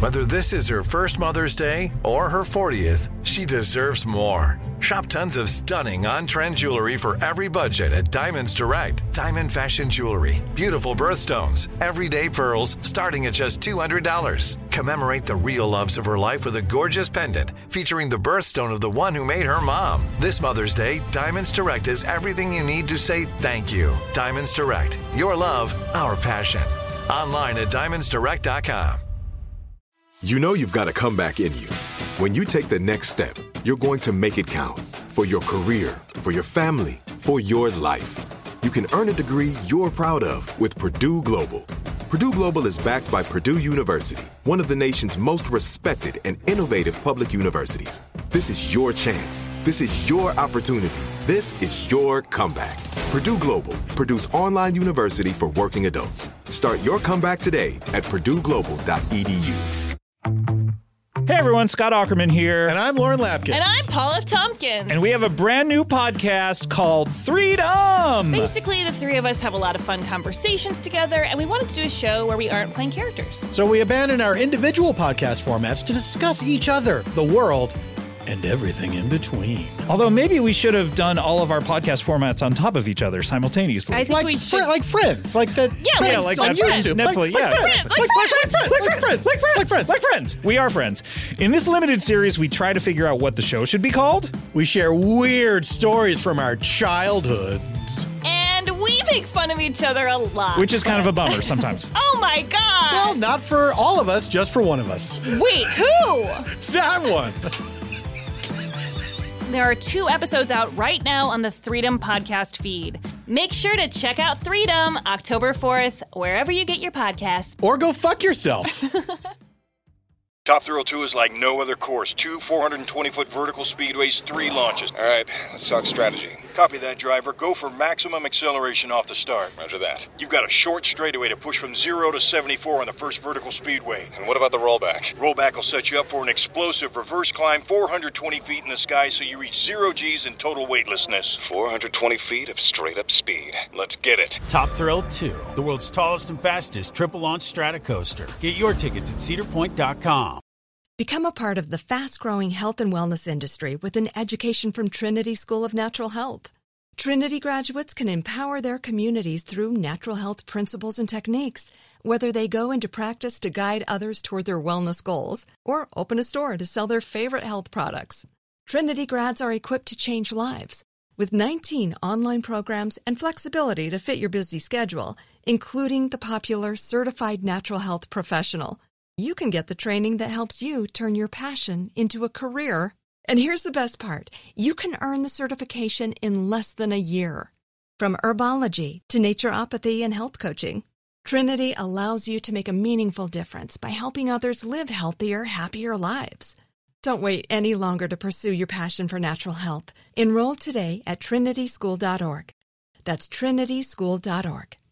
Whether this is her first Mother's Day or her 40th, she deserves more. Shop tons of stunning on-trend jewelry for every budget at Diamonds Direct. Diamond fashion jewelry, beautiful birthstones, everyday pearls starting at just $200. Commemorate the real loves of her life with a gorgeous pendant featuring the birthstone of the one who made her mom. This Mother's Day, Diamonds Direct is everything you need to say thank you. Diamonds Direct. Your love, our passion. Online at diamondsdirect.com. You know you've got a comeback in you. When you take the next step, you're going to make it count. For your career, for your family, for your life. You can earn a degree you're proud of with Purdue Global. Purdue Global is backed by Purdue University, one of the nation's most respected and innovative public universities. This is your chance. This is your opportunity. This is your comeback. Purdue Global, Purdue's online university for working adults. Start your comeback today at purdueglobal.edu. Hey everyone, Scott Aukerman here. And I'm Lauren Lapkus. And I'm Paula Tompkins. And we have a brand new podcast called Freedom. Basically, the three of us have a lot of fun conversations together, and we wanted to do a show where we aren't playing characters. So we abandoned our individual podcast formats to discuss each other, the world, and everything in between. Although maybe we should have done all of our podcast formats on top of each other simultaneously. I think we should. Like Friends. Like that. Yeah, like on that Friends YouTube. Netflix. Like Friends. We are friends. In this limited series, we try to figure out what the show should be called. We share weird stories from our childhoods. And we make fun of each other a lot. Which is kind of a bummer sometimes. Oh my God. Well, not for all of us, just for one of us. Wait, who? That one. There are 2 episodes out right now on the Freedom podcast feed. Make sure to check out Freedom October 4th, wherever you get your podcasts. Or go fuck yourself. Top Thrill 2 is like no other course. 2 420-foot vertical speedways, 3 launches. All right, let's talk strategy. Copy that, driver. Go for maximum acceleration off the start. Roger that. You've got a short straightaway to push from 0 to 74 on the first vertical speedway. And what about the rollback? Rollback will set you up for an explosive reverse climb 420 feet in the sky so you reach 0 G's in total weightlessness. 420 feet of straight-up speed. Let's get it. Top Thrill 2, the world's tallest and fastest triple-launch stratocoaster. Get your tickets at cedarpoint.com. Become a part of the fast-growing health and wellness industry with an education from Trinity School of Natural Health. Trinity graduates can empower their communities through natural health principles and techniques, whether they go into practice to guide others toward their wellness goals or open a store to sell their favorite health products. Trinity grads are equipped to change lives with 19 online programs and flexibility to fit your busy schedule, including the popular Certified Natural Health Professional. You can get the training that helps you turn your passion into a career. And here's the best part. You can earn the certification in less than a year. From herbology to naturopathy and health coaching, Trinity allows you to make a meaningful difference by helping others live healthier, happier lives. Don't wait any longer to pursue your passion for natural health. Enroll today at trinityschool.org. That's trinityschool.org.